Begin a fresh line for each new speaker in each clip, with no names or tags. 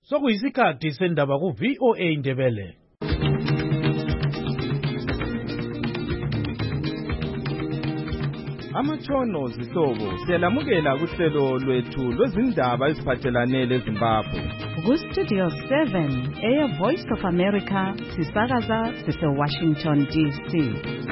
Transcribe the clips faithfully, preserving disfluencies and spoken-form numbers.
Sokuyisikhathi sendaba ku V O A Ndebele.
Amatshono zihlobo siyalamukela kuhlelo lwethu lwezindaba eziphathelane leZimbabwe.
Ku Studio seven, Air Voice of America, sisakaza sise Washington D C.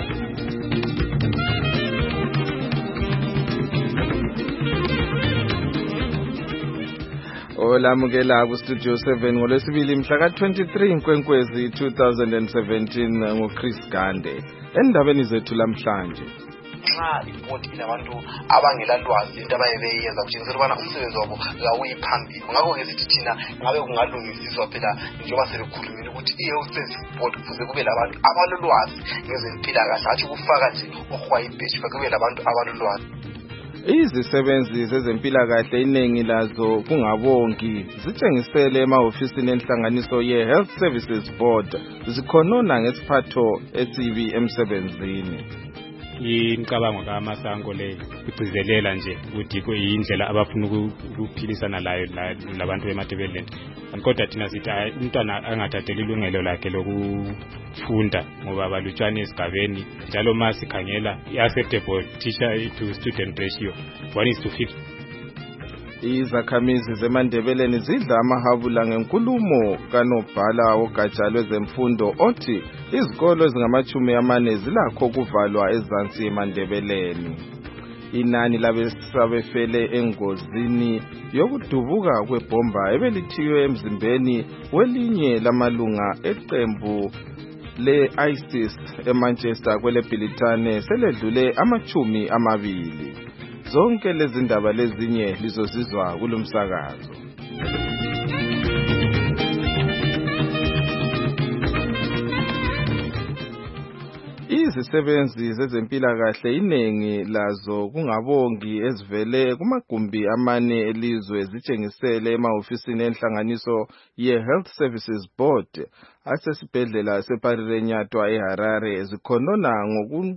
Olamukela ku Studio seven ngolwesibili mhla ka twenty-three Nkwenkwezi two thousand seventeen ngoChris Gande. Endabeni zethu lamhlanje.
Nxa ibhodi inabantu abangela lwazi into abayebeyenza kutshengisa ukubana umsebenzi wabo awuyi phambili. Ngakho ke sithi thina ngabe kungalungisiswa phela njengoba sekukhulumile ukuthi i-Health Services Board kuze kube labantu abalolwazi ngezempilakahle, hatshi ukufaka nje ohwayibheshi, kube labantu abalolwazi.
Izisebenzi zezempilakahle iningi lazo kungabongi zitshengisele emahofisini enhlanganiso ye-Health Services Board zikhonona ngesiphatho esibi emsebenzini.
Imicabango kaMasango le igcizelela nje ukuthi kuyindlela abafuna ukuphilisana layo labantu beMatabeleland. Kodwa thina sithi umntwana angathatheli ilungelo lakhe lokufunda ngoba balutshwana esigabeni, njalo masikhangela i-acceptable teacher to student ratio one is to fifty.
Izakhamizi zeMandebeleni zidla amahabula ngenkulumo kanobhala wogatsha lwezemfundo othi izikolo ezingamachumi amane zilakho kuvalwa ezansi eMandebeleni. Inani labesabefele engozini yokudubuka kwebomba ebelithiwe emzimbeni welinye lamalunga eqembu le-ISIS eManchester kweleBhilitane seledlule amachumi amabili. Zonke lezi ndaba lezinye lizozizwa kulomsakazo. Izisebenzi zezempilakahle iningi lazo kungabongi ezivele kumagumbi amane elizwe zitshengisele emahofisini enhlanganiso ye-Health Services Board asesibhedlela seParirenyatwa eHarare zikhonona ngoku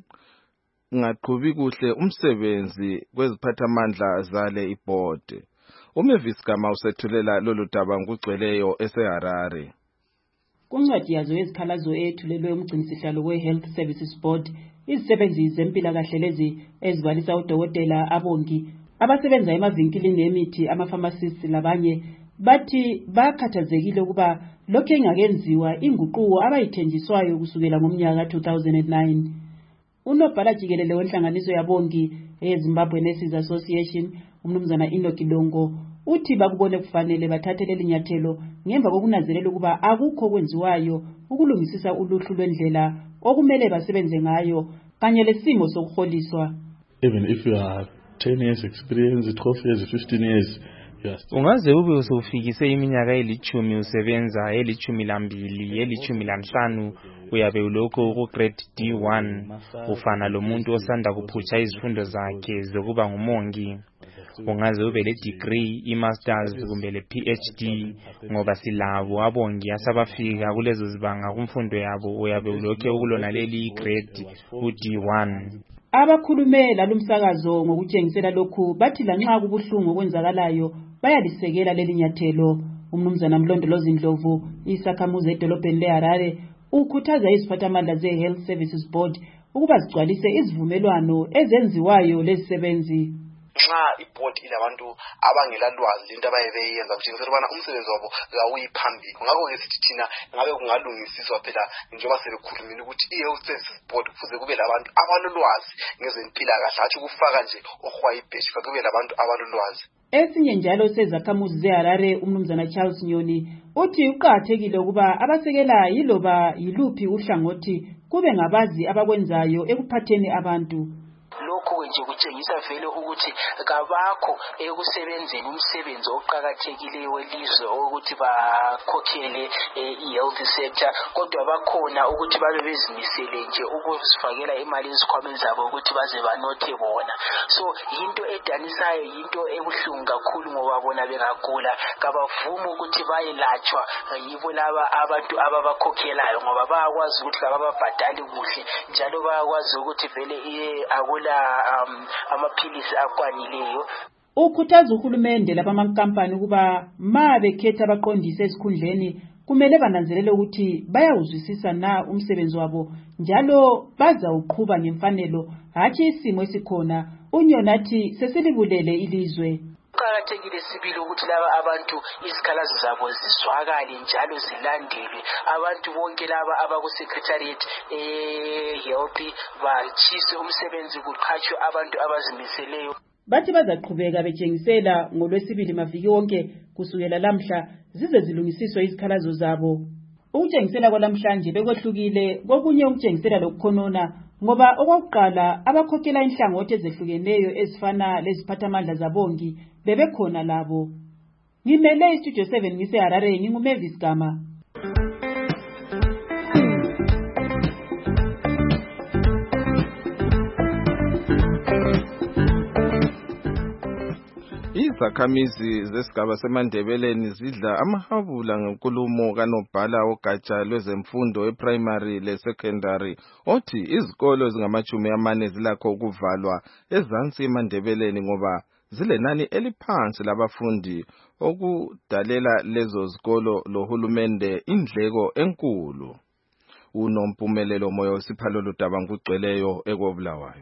ngaqhubi kuhle umsebenzi kweziphathamandla zale iboard. Umevis Gama usethulela lolu daba ngugcweleyo eseHarare.
Kuncwadi yazo ezikhalazo ethulelwe umgcinisihlalo we-Health Services Board, izisebenzi zempilakahle lezi ezibalisa udokotela, abongi, abasebenza emavinkilini emithi, ama-pharmacists labanye bathi bakhathazekile ukuba lokho engakenziwa inguquko abayithenjiswayo kusukela ngomnyaka two thousand nine. Unobhala jikelele wenhlanganiso yabongi eZimbabwe Nurses Association, umnumzana Enoch Longo, uthi bakubone kufanele bathathele linyathelo ngemva kokunazelela ukuba akukho kwenziwayo ukulungisisa uluhlu lwendlela okumele basebenze ngayo kanye lesimo sokuholiswa.
Even if you are ten years experience, twelve years, fifteen years,
ungaze ube usufikise iminyaka elichumi usebenza, elichumi lambili, elichumi lanhlanu, uyabe ulokho ku grade D one, ufana lomuntu osanda kuphutsha izifundo zakhe zokuba ngumongi. Ungaze ube le degree, i-masters kumbe le P H D, ngoba silabo abongi asabafika kulezo zibanga kumfundo yabo, uyabe ulokho ukulona leli grade u D one.
Abakhulume lalumsakazo ngokutshengisela lokhu bathi lanxa kubuhlungu okwenzakalayo bayalisekela leli nyathelo. Umnumzana Mlondolozi Ndlovu, isakhamuzi edolobheni leHarare, ukhuthaza iziphathamandla ze-Health Services Board ukuba zigcwalise izivumelwano ezenziwayo lezisebenzi.
Nxa ibhodi ilabantu abangela lwazi into abayebeyenza kutshengisa ukubana umsebenzi wabo awuyi phambili. Ngakho ke sithi thina ngabe kungalungisiswa phela njengoba sekukhulumile ukuthi i-Health Services Board kuze kube labantu abalolwazi ngezempilakahle, hatshi ukufaka nje ohwayibheshi, kube labantu abalolwazi.
Esinye njalo sezakhamuzi zeHarare, umnumzana Charles Nyoni, uthi uqathekile ukuba abasekela yiloba yiluphi uhlangothi kube ngabazi abakwenzayo ekuphatheni abantu.
Lokho nje kutshengisa vele ukuthi kabakho ekusebenzeni umsebenzi oqhakathekileyo welizwe ukuthi bakhokhele i-health sector, kodwa bakhona ukuthi babe bezimisele nje ukusifakela imali ezikhwameni zabo ukuthi baze banothe bona. So yinto edanisayo, yinto ebuhlungu kakhulu ngoba bona bengagula kabavuma ukuthi bayelatshwa yibo laba abantu ababakhokhelayo, ngoba bayakwazi ukuthi kabababhadali kuhle, njalo bayakwazi ukuthi vele akula um amaphilisi akwanileyo.
Ukhuthaza uhulumende labamankampani ukuba ma bekhetha abaqondisi esikhundleni kumele bananzelele ukuthi bayawuzwisisa na umsebenzi wabo njalo bazawuqhuba ngemfanelo hatshi isimo esikhona. Unyonathi sesilibulele ilizwe.
Kuqakathekile sibili ukuthi laba abantu izikhalazo zabo zizwakale njalo zilandelwe. Abantu bonke laba abaku-secretariat e-health batshise umsebenzi kuqhatshwe abantu abazimiseleyo.
Bathi bazaqhubeka betshengisela ngolwesibili maviki wonke kusukela lamhla zize zilungisiswe izikhalazo zabo. Ukutshengisela kwalamhlanje bekwehlukile kokunye ukutshengisela lokukhonona ngoba okwakuqala abakhokhela inhlangothi ezehlukeneyo ezifana leziphathamandla zabongi bebekhona labo. Ngimele iStudio seven ngise Harare nginguMavis Gama.
Izakhamizi zesigaba seMandebeleni zidla amahabula ngenkulumo kanobhala ogatsha lwezemfundo eprimary le-secondary othi izikolo zingamachumi amane zilakho ukuvalwa ezansi eMandebeleni ngoba zilenani eliphansi labafundi okudalela lezo zikolo lohulumende indleko enkulu. Unompumelelo moyo siphalo ludaba ngugcweleyo ekobulawayo.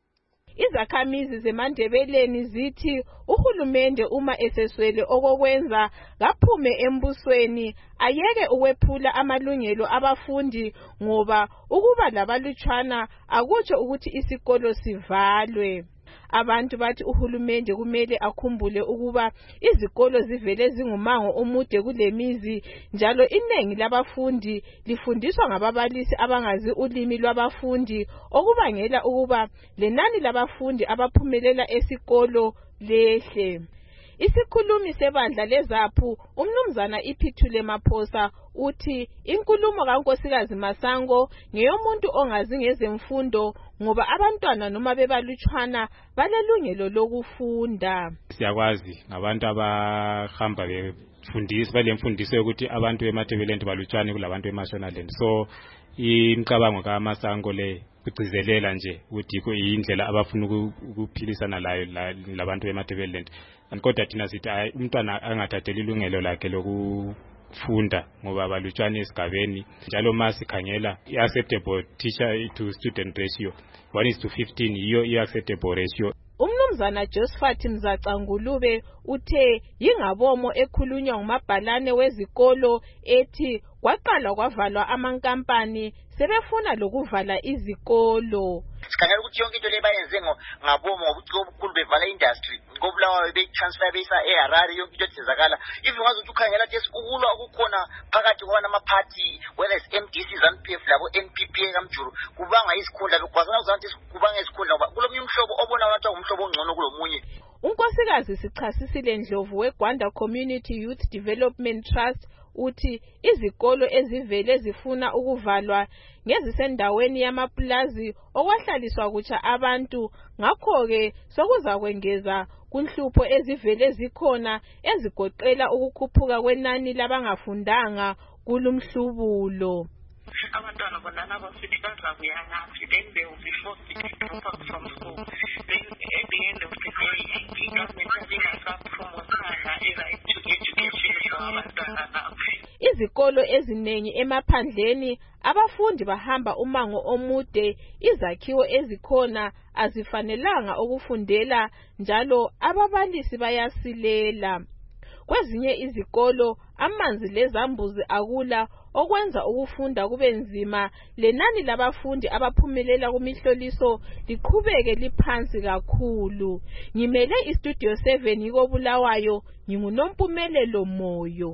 Izakhamizi zeMandebeleni zithi uhulumende uma eseswele okokwenza kaphume embusweni ayeke ukwephula amalungelo abafundi ngoba ukuba labalutshwana akutsho ukuthi isikolo sivalwe. Abantu bathi uhulumende kumele akhumbule ukuba izikolo zivele zingumango omude kulemizi njalo inengi labafundi lifundiswa ngababalisi abangazi ulimi lwabafundi okubangela ukuba lenani labafundi abaphumelela esikolo lehle. Isikhulumi sebandla lezaphu umnumzana Iphithule Maphosa uthi inkulumo kaNkosikazi Masango ngeyomuntu ongazi ngezemfundo ngoba abantwana noma bebalutshwana balelungelo lokufunda.
Siyakwazi ngabantu abahamba befundisa balemfundiso ukuthi abantu beMandebeleni balutshwane kulabantu beMashonaland. So imicabango kaMasango le kugcizelela nje ukuthi kuyindlela abafuna ukuphilisana layo labantu beMandebeleni. Kodwa thina sithi umntwana angathatheli ilungelo lakhe lokufunda ngoba balutshwane esigabeni njalo masikhangela i-acceptable teacher to student ratio one is to fifteen yiyo i-acceptable ratio.
Umnumzana Josephat Mzacangulube uthe yingabomo ekhulunywa ngumabhalane wezikolo ethi kwaqala kwavalwa amankampani sebefuna lokuvala izikolo.
Sikhangela ukuthi yonke into le bayenze ngabomo ngokuthi obukhulu bevala industry ngobulawayo beyitransfer beyisa eHarare yonke into ethenzakala. Even ngaze ukuthi ukhangela ukuthi ukulwa okukhona phakathi kwabantu amaphathi whether it's M D C, ZANU-P F labo N P P kaMjuru kubanga isikhundla bekwazana ukuthi kubanga isikhundla ngoba kulomunye umhlobo obona ngathi umhlobo ongcono kulomunye.
Unkosikazi Sichasisile Ndlovu weGwanda Community Youth Development Trust uthi izikolo ezivele zifuna ukuvalwa ngezisendaweni yamaplazi okwahlaliswa kutsha abantu ngakho ke sokuza kwengeza kunhlupho ezivele zikhona ezigoqela ukukhuphuka kwenani labangafundanga kulumhlubulo.
Abantwana bonana abafiti bazabuya ngathi then they will be forced to drop out from school. Then at the end of the day, the government ingasapromotanga i-right to education for abantwana nabo.
Izikolo eziningi emaphandleni abafundi bahamba umango omude, izakhiwo ezikhona azifanelanga ukufundela njalo ababalisi bayasilela. Kwezinye izikolo amanzi lezambuzi akula okwenza ukufunda kube nzima lenani labafundi abaphumelela kumihloliso liqhubeke liphansi kakhulu. Ngimele iStudio seven ikobulawayo nginguNompumelelo Moyo.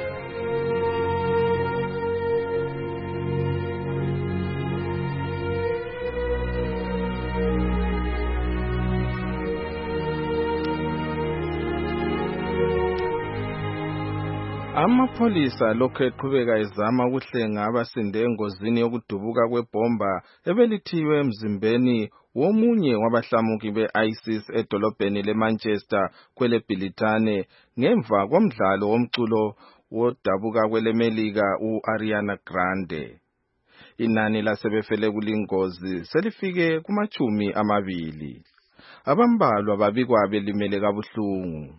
Amapholisa lokho eqhubeka ezama ukuhlenga abasinde engozini yokudubuka kwebomba ebelithiwe emzimbeni womunye wabahlamuki be-ISIS edolobheni leManchester kwele Bhilithane ngemva komdlalo womculo wodabuka kwelemelika u-Ariana Grande. Inani lasebefele kulingozi selifike kumachumi amabili. abambalwa babikwa belimele kabuhlungu.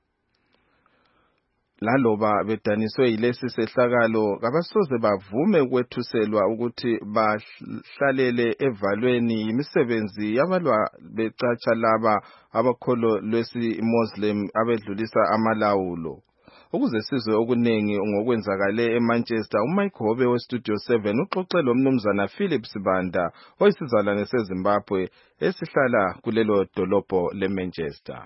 Laloba bedaniswe yilesi sehlakalo kabasoze bavume ukwethuselwa ukuthi bahlalele evalweni imisebenzi yabalwa becatsha laba abakholo lwesi Muslim abedlulisa amalawulo. Ukuze sizwe okuningi ngokwenzakale eManchester, uMike Hobe weStudio seven uxoxe lomnumzana Philip Sibanda oyisizalwane seZimbabwe esihlala kulelo dolobho leManchester.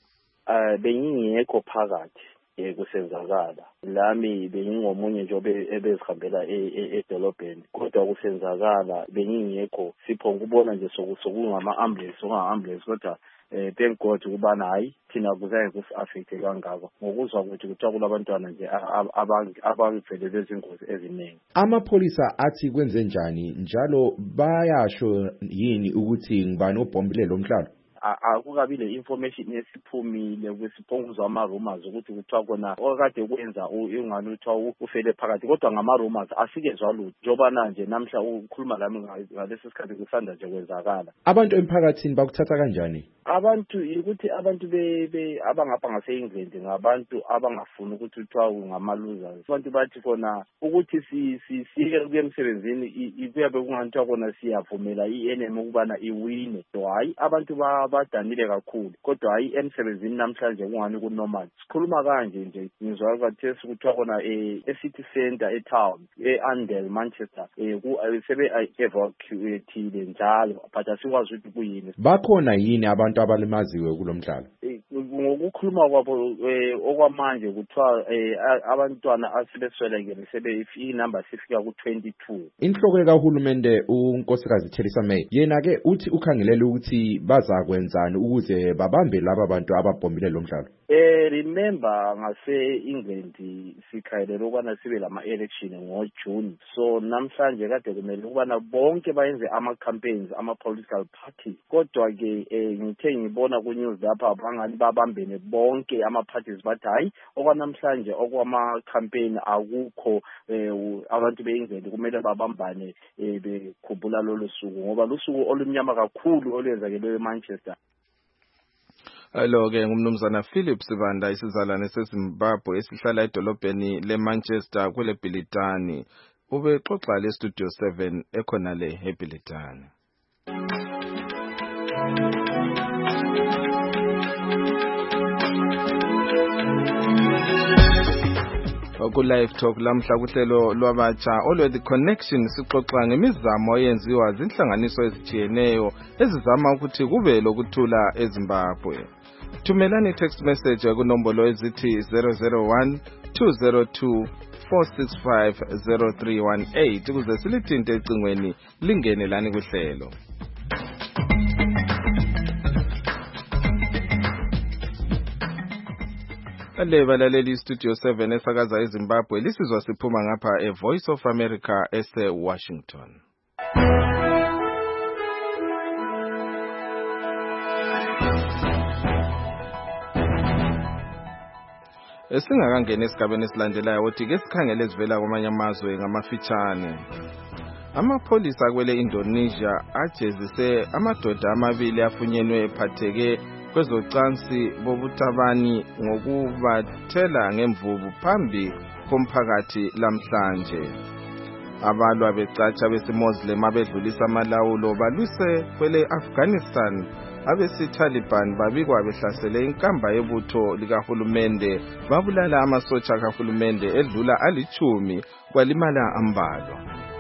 Uh, bengingekho phakathi kusenzakala lami bengingomunye nje ebezihambela edolobheni kodwa kusenzakala bengingekho siphonga kubona nje sokungama ambulance unga ambulance kodwa eh thank God kubana hayi thina kuzaye kusaffect kangaka ngokuzwa ukuthi kuthiwa kulabantwana nje abangivele lezingozi eziningi.
Amapholisa athi kwenze njani njalo bayasho yini ukuthi ngibani obhombile lo mhlalo?
Akukabile information esiphumile kwesiphonguzwa ama rumors ukuthi kuthiwa kona okade kwenza ingane uthiwa ufele phakathi kodwa ngama rumors asikezwa lutho njoba nje namhla ukukhuluma lami ngalesi sikhathi kusanda nje kwenzakala.
Abantu emphakathini bakuthatha kanjani?
Abantu ukuthi abantu be abangapha ngase England ngabantu abangafuni ukuthi uthiwa ngama losers. Abantu bathi kona ukuthi si sike kuyemsebenzini kuyabe kungathiwa kona siyavumela iN M ukubana iwine. Hayi abantu ba badanile kakhulu kodwa hayi emsebenzini namhlanje kungani ku normal. Sikhuluma kanje nje ngizwa ukuthi kuthiwa kona e city center e town e Andel Manchester eh ku sebe evacuate njalo but asikwazi ukuthi kuyini.
Bakhona yini abantu abalimaziwe kulomhlalo?
Ngokukhuluma kwabo okwamanje kuthiwa abantwana asebeswelekile sebe inumber sifika ku twenty-two.
Inhloko kahulumende uNkosikazi Theresa May yena ke uthi ukhangelele ukuthi bazakwenzani ukuze babambe laba bantu ababhombile lo mhlalo.
Eh remember ngase England sikhayelele ukubana sibe lama election ngo June, so namhlanje kade kumele ukubana bonke bayenze ama campaigns ama political parties kodwa ke ngithe ngibona ku news lapha bangani babambene bonke ama parties bathi hayi okwanamhlanje okwama campaign akukho abantu beIngland kumele babambane bekhumbula lolu suku ngoba lusuku olumnyama kakhulu olwenzakele eManchester.
Alo ke ngumnumzana Philip Sibanda isizalwane seZimbabwe esihlala edolobheni leManchester kule Bilitani ubexoxa le Studio seven ekhona le eBilitani. Ku live talk lamhla kuhlelo lwabatsha olwe the connection sixoxa ngemizamo eyenziwa zinhlanganiso ezithiyeneyo ezizama ukuthi kube lokuthula eZimbabwe. Thumelani text message ku nombolo ezithi zero zero one two zero two four six five zero three one eight ukuze silithinte ecingweni lingene lani kuhlelo. Ale balaleli Studio seven esakaza eZimbabwe lisizwa siphuma ngapha e Voice of America ese Washington. Esingakangena esigabeni esilandelayo uthi ke sikhangele ezivela kwamanye amazwe ngamafitshane. Amapholisa kwele Indonesia ajezise amadoda amabili afunyenwe ephatheke kwezocansi bobutabani ngokubathela ngemvubu phambi komphakathi lamhlanje. Abalwa becatsha besiMuslim abedlulisa amalawulo balwise kwele Afghanistan abesi-Taliban babikwa behlasele inkamba yebutho likahulumende babulala amasotsha kahulumende edlula alichumi kwalimala ambalwa.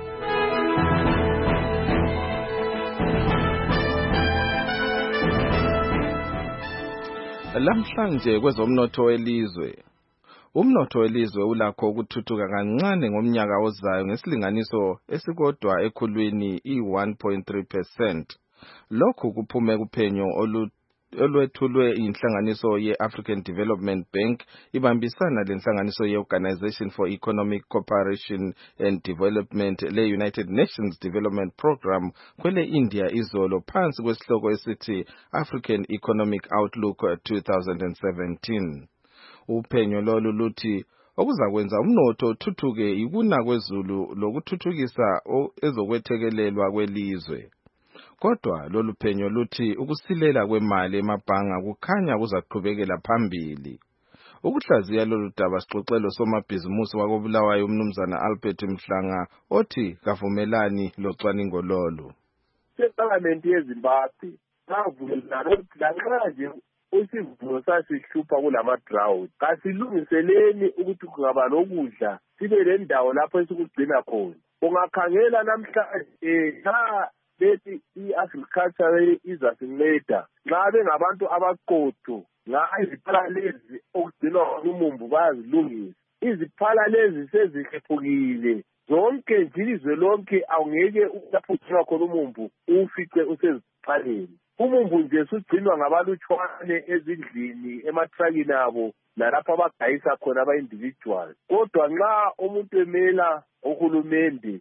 Lamhlanje kwezomnotho welizwe. Umnotho welizwe ulakho ukuthuthuka kancane ngomnyaka ozayo ngesilinganiso esikodwa ekhulwini i one point three percent. Lokhu kuphume kuphenyo olwethulwe inhlanganiso ye-African Development Bank ibambisana lenhlanganiso ye-Organization for Economic Cooperation and Development le-United Nations Development Program kwele India izolo phansi kwesihloko esithi African Economic Outlook twenty seventeen. Uphenyo lolu luthi okuzakwenza umnotho uthuthuke ikuna kwezulu lokuthuthukisa ezokwethekelelwa kwelizwe. kodwa lolu phenyo luthi ukusilela kwemali emabhanga kukhanya kuzaqhubekela phambili. Ukuhlaziya lolu daba sixoxelo somabhizimusi wakobulawayo umnumzana Albert Mhlanga othi kavumelani locwaningo lolu.
Separlament yeZimbabwe bavumelana ukuthi lanxa nje isivuno sasihlupha kulama drought kasilungiseleni ukuthi kungaba lokudla sibe lendawo lapho esikugcina khona. Ungakhangela namhlanje cha bethi i-agriculture izasinceda nxa bengabantu abaqotho nxa iziphala lezi okugcinwa umumbu bayazilungisa. Iziphala lezi sezihlephukile zonke nje ilizwe lonke awungeke ukugcinwa khona umumbu ufice useziphaleni. Umumbu nje sugcinwa ngabalutshwane ezindlini ematrakini abo nalapho abagayisa khona aba-individual. Kodwa nxa umuntu emela uhulumende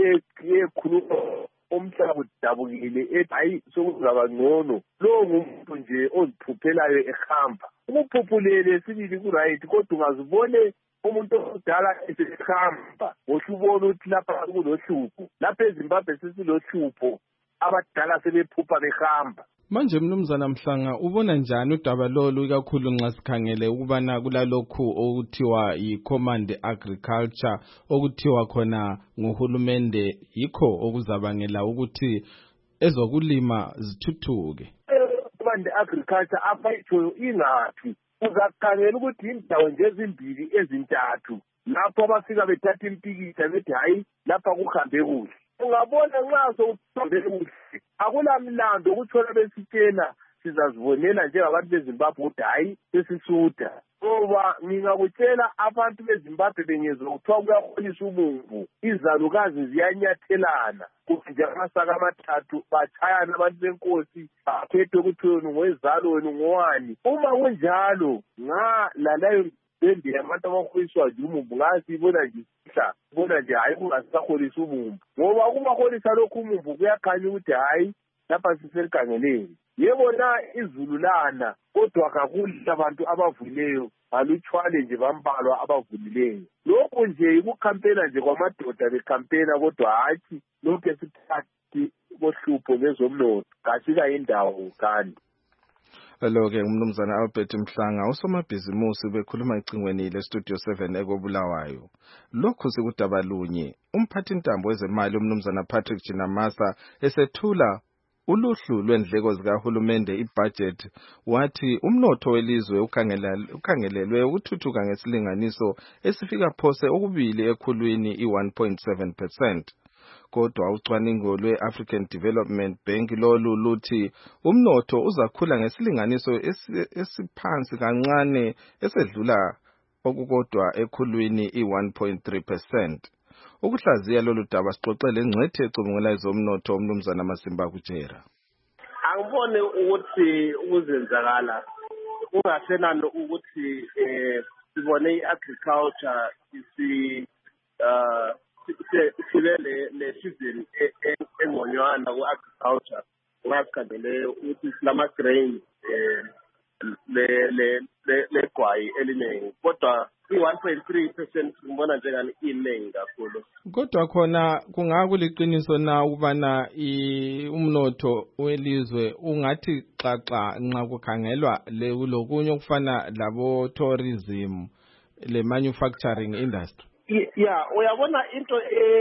ekhuluma umhlaba udabukile ethi hayi sokuzaba ngcono, lowo ngumuntu nje oziphuphelayo ehamba. Ukuphuphulele sibili ku-right kodwa ungazibone umuntu omdala esehamba ngohlubona ukuthi lapha kulohlupho. Lapha eZimbabwe sesilohlupho abadala sebephupha behamba.
Manje mnumzana Mhlanga ubona njani udaba lolu ikakhulu nxa sikhangele ukubana kulalokhu okuthiwa yi-Command Agriculture okuthiwa khona nguhulumende yikho okuzabangela ukuthi ezokulima zithuthuke?
Command Agriculture afayitho ingaphi uzakhangela ukuthi indawo nje ezimbili ezintathu lapho abafika bethatha impikitsha bethi hayi lapha kuhambe kuhle. Ungabona nxa sokuhambe kuhle akulamlando ukuthola besitshela sizazibonela njengabantu beZimbabwe ukuthi hayi sesisuda. Ngoba ngingakutshela abantu beZimbabwe bengezwa kuthiwa kuyaholisa umumbu izalukazi ziyanyathelana kuthi nje amasaka amathathu batshayana abantu benkosi bakhethwe ukuthi wena ngowezalo wena ngowani. Uma kunjalo nga lalayo bendi yabantu abaholiswa nje umumbu ngasibona nje ihla bona nje hayi kungasaholisa umumbu. Ngoba kumaholisa lokhu umumbu kuyakhanya ukuthi hayi lapha siselikhangeleni. Yebo na izulu lana kodwa kakuhle abantu abavuleyo balutshwane nje bambalwa abavulileyo. Lokhu nje ikukhampena nje kwamadoda bekhampena kodwa hathi lokhu esithathi kohlupho ngezomnotho kasika indawo kanti.
Lo-ke umnumzana Albert Mhlanga usomabhizimusi bekhuluma ecingweni le-Studio seven ekobulawayo. Lokhu sikudaba lunye umphathintambo wezemali umnumzana Patrick Jinamasa esethula uluhlu lwendleko zikahulumende ibudget wathi umnotho welizwe ukhangelelwe ukuthuthuka ngesilinganiso esifika phose okubili ekhulwini i-one point seven percent. Kodwa ucwaningo lwe-African Development Bank lolu luthi umnotho uzakhula ngesilinganiso esiphansi kancane esedlula okukodwa ekhulwini i-one point three percent. Ukuhlaziya lolu daba sixoxele ingcwethi ecubungula ezomnotho umnumzana Masimba Kutshera.
Angibone ukuthi ukuzenzakala kungasenalo ukuthi eh sibone i-agriculture isi uh sibele le season engonywana ku-agriculture ungasikhandele ukuthi silama grain eh le le le gwayi eliningi kodwa i-one point three percent ngibona njengani iningi kakhulu.
Kodwa khona kungakuliqiniso na ukubana umnotho welizwe ungathi xaxa nxa kukhangelwa lokunye okufana labo tourism le manufacturing industry?
Yeah, uyabona into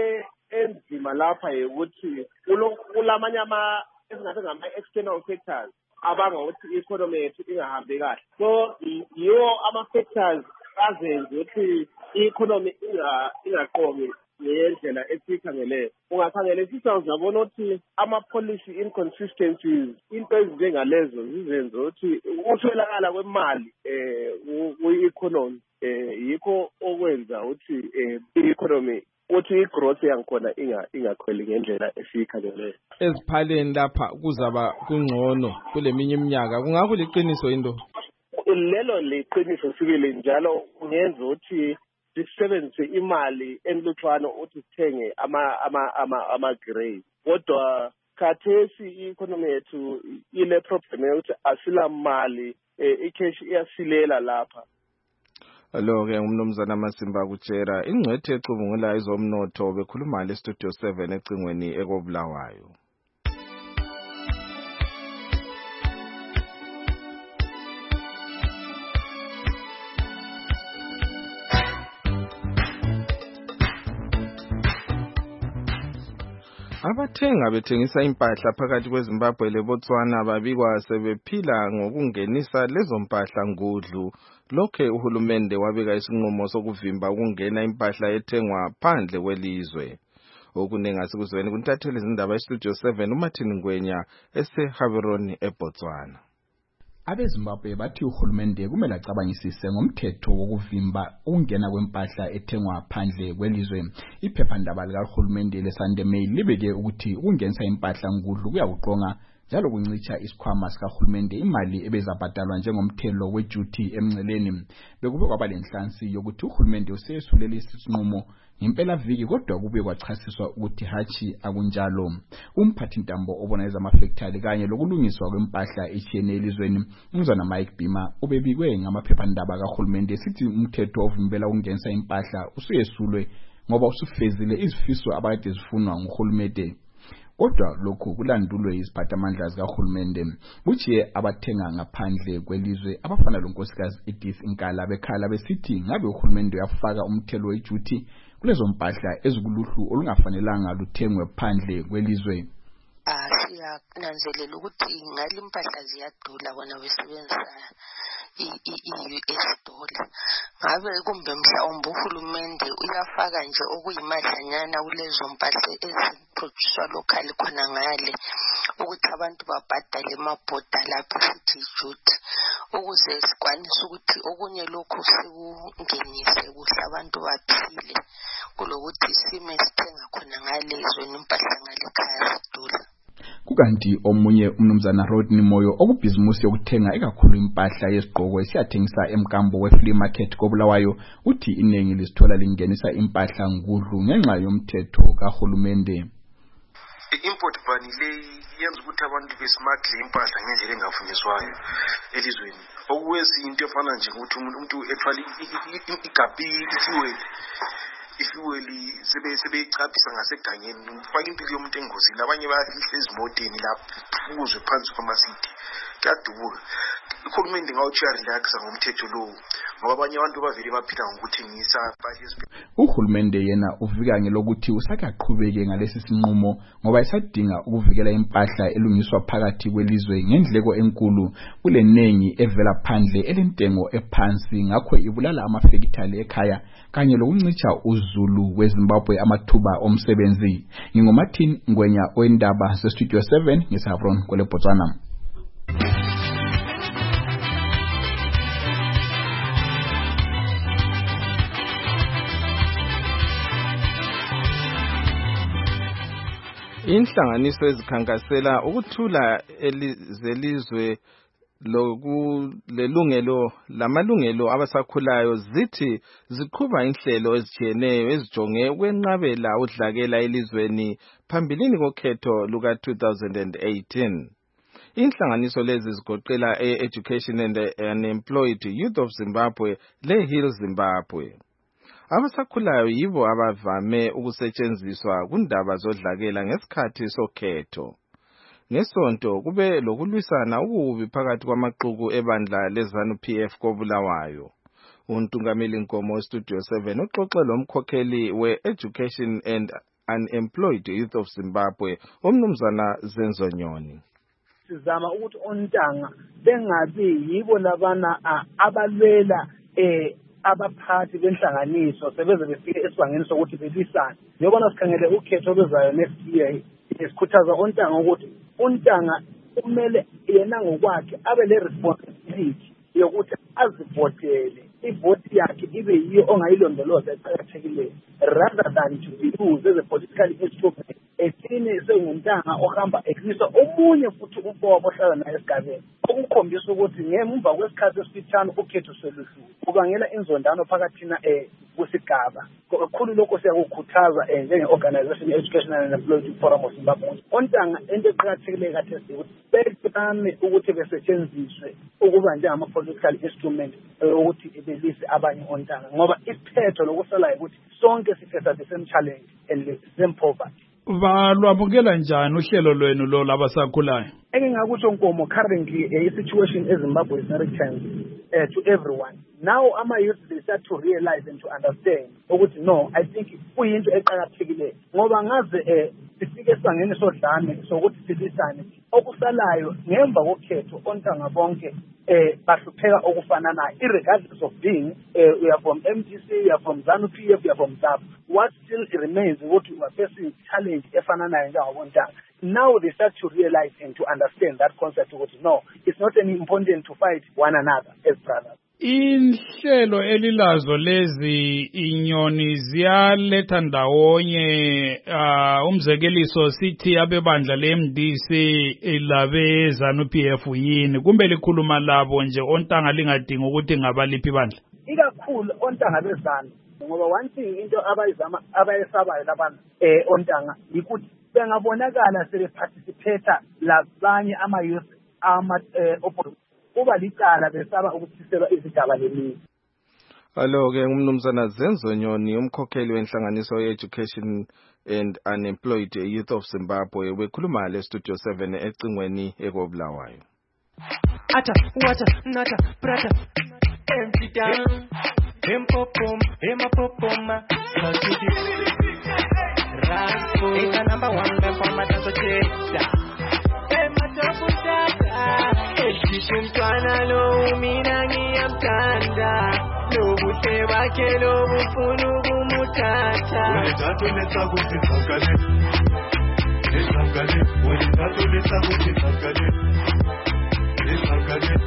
enzima lapha ukuthi kulamanye ama esingathi ngama external factors abanga ukuthi i-economy yethu ingahambi kahle. So yiwo ama-factors azenze ukuthi i-economy ingaqomi ngendlela esikhangeleyo. Ungakhangele sizabona ukuthi ama-policy inconsistencies into ezinjengalezo zizenze ukuthi ukuswelakala kwemali um kwi-economy um yikho okwenza ukuthi um i-economy uthi i-growth yangikhona ingakhweli ngendlela esiyikhangeleyo.
Eziphaleni lapha kuzaba kungcono kule minye iminyaka kungakho liqiniso into?
Lelo liqiniso sikile njalo ungenza ukuthi sisebenzise imali enilutshwana ukuthi sithenge ama ama ama ama grade. Kodwa khathesi i-economy yethu ile problem yokuthi asila mali i-cash iyasilela lapha.
Lo-ke umnumzana Masimba Kutshera ingcwethi ecubungula ezomnotho bekhuluma le Studio seven ecingweni ekobulawayo. Abathenga bethengisa impahla phakathi kweZimbabwe leBotswana babikwa sebephila ngokungenisa lezo mpahla ngudlu. Lokhe uhulumende wabeka isinqumo sokuvimba ukungena impahla ethengwa phandle kwelizwe. Okunengi asikuzweni kuntatheli izindaba eStudio seven uMartin Ngwenya eseHaveroni eBotswana.
AbeZimbabwe bathi uhulumende kumele acabangisise ngomthetho wokuvimba ukungena kwempahla ethengwa phandle kwelizwe. Iphephandaba likahulumende leSunday Mail libeke ukuthi ukungenisa impahla ngudlu kuyakuqonga njalo kuncicha isikhwama sikahulumende imali ebezabhadalwa njengomthelo weduty emnceleni. Bekube kwaba lenhlansi yokuthi uhulumende useyesulele isinqumo ngempela viki kodwa kube kwachasiswa ukuthi hachi akunjalo. Umphathi ntambo obona ezamafactory kanye lokulungiswa kwempahla etshiyeneyo elizweni umzana Mike Bima ubebikwe ngamaphephandaba kahulumende sithi umthetho ovimbela ukungenisa impahla usuyesulwe ngoba usufezile izifiso abade zifunwa nguhulumende. Kodwa lokhu kulandulwe iziphathamandla zikahulumende kuthi abathenga ngaphandle kwelizwe abafana lonkosikazi Edith Nkala bekhala besithi ngabe uhulumende uyafaka umthelo weduty kulezo mpahla ezikuluhlu olungafanelanga luthengwe phandle kwelizwe.
Ah siyananzelela ukuthi ngali impahla ziyadula bona besebenzisa i-U S dollar. Ngabe kumbe mhlawumbe uhulumende uyafaka nje okuyimadlanyana kulezo mpahla eziproduced local khona ngale ukuthi abantu babhadale emabhoda lapho futhi duty ukuze sikwanise ukuthi okunye lokho sikungenise kuhle abantu baphile kulokuthi sime sithenga khona ngale izweni impahla ngale khaya sidula.
Kukanti omunye umnumzana Rodney Moyo okubhizimusi yokuthenga ekakhulu impahla yesigqoko esiyathengisa emkambo we-flea market koBulawayo uthi iningi lisithola lingenisa impahla ngudlu ngenxa yomthetho kahulumende.
I-import ban le yenza ukuthi abantu besmuggle impahla ngendlela engafungiswayo elizweni. Okuwezinto efana nje ukuthi umuntu ethwala igabi ifuel ifueli sebe sebeyichaphisa ngasegangeni ufaka impilo yomuntu engozini abanye bayafihla ezimoteni lapho ukuzwe phansi kwamasidi kuyadubuka. Uhulumende ngawutshiya relaxa ngomthetho lo ngoba abanye abantu bavele baphila ngokuthengisa impahla.
Uhulumende yena uvika ngelokuthi usakaqhubeke ngalesi sinqumo ngoba esadinga ukuvikela impahla elungiswa phakathi kwelizwe ngendleko enkulu kulenengi evela phandle elentengo ephansi ngakho ibulala amafekithali ekhaya kanye lokuncicha uzulu weZimbabwe amathuba omsebenzi. NgingoMartin Ngwenya oendaba seStudio seven ngeSavron kweleBotswana.
Inhlanganiso ezikhankasela ukuthula elizelizwe lokulelungelo lamalungelo abasakhulayo zithi ziqhuba inhlelo ezitshiyeneyo ezijonge ukwenqabela udlakela elizweni phambilini kokhetho luka two thousand eighteen. Inhlanganiso lezi zigoqela e-Education and Unemployed Youth of Zimbabwe le-Heal Zimbabwe. Abasakhulayo yibo abavame ukusetshenziswa kundaba zodlakela ngesikhathi sokhetho. Ngesonto kube lokulwisana ukubi phakathi kwamaxuku ebandla leZANU P F koBulawayo. Untungameli Nkomo Studio seven uxoxe lomkhokheli we-Education and Unemployed Youth of Zimbabwe umnumzana Zenzo Nyoni.
Sizama ukuthi ontanga bengabi yibo labana abalwela eh abaphathi benhlanganiso sebeze befike esibangeni sokuthi belisana. Njengoba sikhangele ukhetho lwezayo next year esikhuthaza ontanga ukuthi untanga kumele yena ngokwakhe abe le responsibility yokuthi azivotele ivoti yakhe ibe yiyo ongayilondoloza eqhakathekileyo rather than to be used as a political instrument. Esine senguntanga ohamba ekhisa omunye futhi umfowabo ohlala naye esigabeni okukhombisa ukuthi ngemva kwesikhathi esifitshane ukhetho seluhlu kubangela inzondano phakathi na eh kusigaba. Kakhulu lokho siyakukhuthaza eh njenge-organization Education and Unemployed Forum of Zimbabwe. Ontanga into eqhakathekileyo kathi ukuthi bekame ukuthi besetshenziswe ukuba nje ama-political instrument ukuthi belise abanye ontanga ngoba isiphetho lokusalayo ukuthi sonke sifesa the same challenge and the same poverty.
Balwamukela njani uhlelo lwenu lo labasakhulayo?
Engingakusho Nkomo currently a situation in Zimbabwe is very tense uh, to everyone. Now ama youth they start to realize and to understand ukuthi no I think kuyinto eqhakathekile ngoba ngaze eh sifike esibangeni sodlame sokuthi silisane okusalayo ngemva kokhetho ontanga bonke eh bahlupheka okufananayo irregardless of being uh, we are from M D C, we are from ZANU-P F, we are from Z A P. What still remains ukuthi we are facing challenge efananayo njengabontanga. Now they start to realize and to understand that concept ukuthi no, it's not any important to fight one another as brothers.
Inhlelo elilazo lezi inyoni ziyaletha ndawonye uh, umzekeliso sithi abebandla le-M D C labe ZANU-P F yini kumbe likhuluma labo nje ontanga lingadinga ukuthi ngabaliphi bandla
ikakhulu ontanga bezana ngoba one thing into abayizama abayesabayo labantu eh ontanga ukuthi bengabonakala sebeparticipate labanye ama-youth ama eh, kuba licala besaba ukuthiselwa izigaba lemini.
Alo ke umnumzana Zenzo Nyoni umkhokheli wenhlanganiso ye-Education and Unemployed Youth of Zimbabwe wekhuluma le Studio seven ecingweni ekobulawayo.
Ata wata nata prata empty down empopom emapopoma satiti raspo ita number one empoma dance cheta ematoputa Ishumtwana lo mina ngiyamthanda lobuhle bakhe lobufuna ukumuthatha Wethathu letha kuthi sakale Esakale wethathu letha kuthi sakale Esakale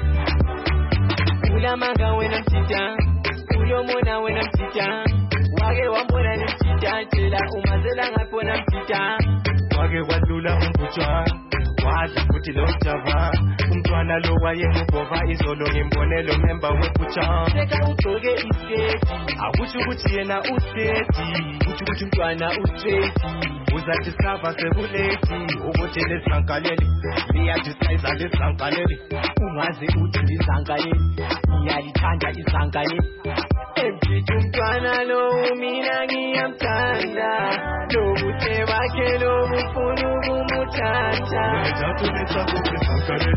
Ulamanga wena mtita uyomona wena mtita wake wambona nemtita tshela umazela ngapona mtita wake wadlula umbuthwa wazi futhi lo java umntwana lo wayengubova izolo ngimbonelo member webucha seka ugcoke isketi akuthi ukuthi yena useti uthi ukuthi umntwana ustraight uzathi sava sekuleti ukuthi lesankaleli liyadisiza lesankaleli ungaze uthi lizankaleli ngiyalithanda izankaleli Empithi umntwana lo mina ngiyamthanda lobuhle bakhe lobufuna ukumuthatha Wethathu letha kuthi sakale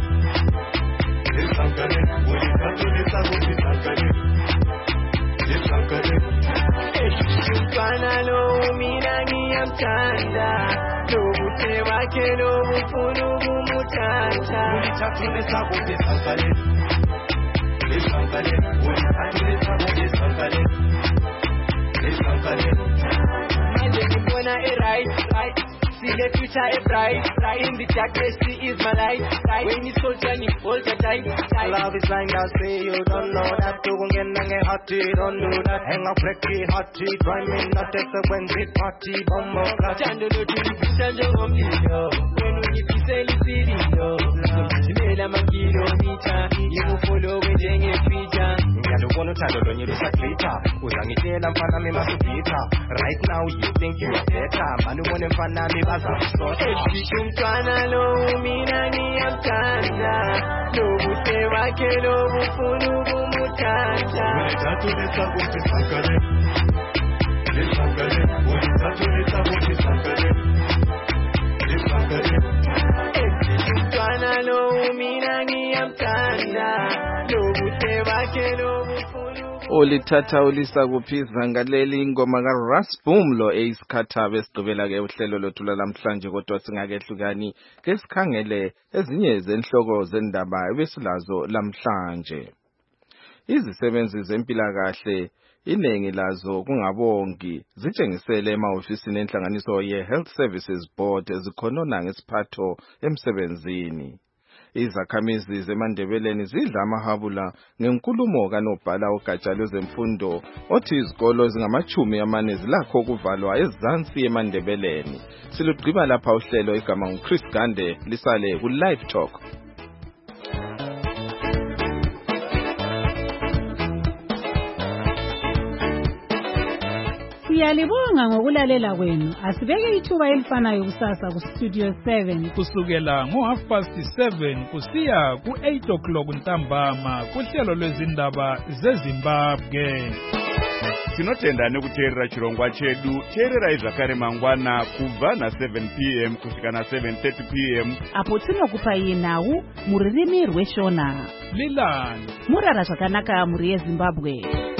Esakale wethathu letha kuthi sakale Esakale Empithi umntwana lo mina ngiyamthanda lobuhle bakhe lobufuna ukumuthatha Wethathu letha kuthi sakale Esakale wethathu letha kuthi sakale Esakale Manje ngibona e-right right See the future is bright, bright in the darkness, she is my light, light. When you so young, you hold her tight, tight. Love is blind, I say you don't know that. You won't get nothing hotty, don't do that. Hang up, breaky, hotty, try me not to say when big party, bomb up, class. Chando no to the chando on me, yo. When you be selling city, yo. You made a man kilometer, you will follow with a feature. You don't want to tell you, you just a creator. Who's on it, I'm fanning my computer. Right now, you think you're better, man, you want to find me. Ishumtwana lo mina ngiyamthanda lobuhle bakhe lobufuna ukumuthatha Wethathu letha kuthi sakale Esakale wethathu letha kuthi sakale Esakale Ishumtwana lo mina ngiyamthanda lobuhle bakhe lobufuna
Olithatha ulisa kuphiza ngaleli ingoma kaRasboom lo eyisikhathabe esigqibela ke uhlelo lothu lamhlanje kodwa singakehlukani ke sikhangele ezinye zenhloko zendaba ebesilazo lamhlanje. Izisebenzi zempilakahle iningi lazo kungabongi zitshengisele emahofisini enhlanganiso ye-Health Services Board ezikhonona ngesiphatho emsebenzini. Izakhamizi zeMandebeleni zidla amahabula ngenkulumo kanobhala ogatsha lwezemfundo othi izikolo ezingamachumi amane zilakho ukuvalwa ezansi eMandebeleni. Silugqiba lapha uhlelo igama nguChris Gande lisale ku Live Talk.
Siyalibonga ngokulalela kwenu. Asibeke ithuba elifanayo kusasa ku Studio seven
kusukela ngo half past seven kusiya ku eight o'clock ntambama kuhlelo lwezindaba zeZimbabwe.
Tinotenda nekuteerera chirongwa chedu. Teerera izvakare mangwana kubva na seven p m kusvika na seven thirty p m
apo tinokupai nhau mururimi rweshona.
Lilani
murara zvakanaka muri yeZimbabwe.